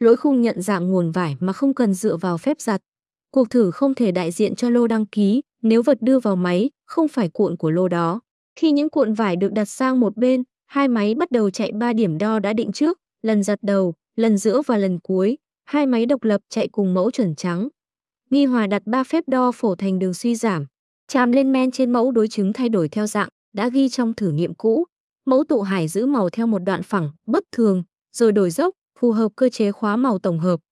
Lỗi khung nhận dạng nguồn vải mà không cần dựa vào phép giặt. Cuộc thử không thể đại diện cho lô đăng ký nếu vật đưa vào máy không phải cuộn của lô đó. Khi những cuộn vải được đặt sang một bên, hai máy bắt đầu chạy 3 điểm đo đã định trước, lần giặt đầu, lần giữa và lần cuối. Hai máy độc lập chạy cùng mẫu chuẩn trắng. Nghi Hòa đặt 3 phép đo phổ thành đường suy giảm. Chàm lên men trên mẫu đối chứng thay đổi theo dạng đã ghi trong thử nghiệm cũ. Mẫu tụ hải giữ màu theo một đoạn phẳng bất thường, rồi đổi dốc, phù hợp cơ chế khóa màu tổng hợp.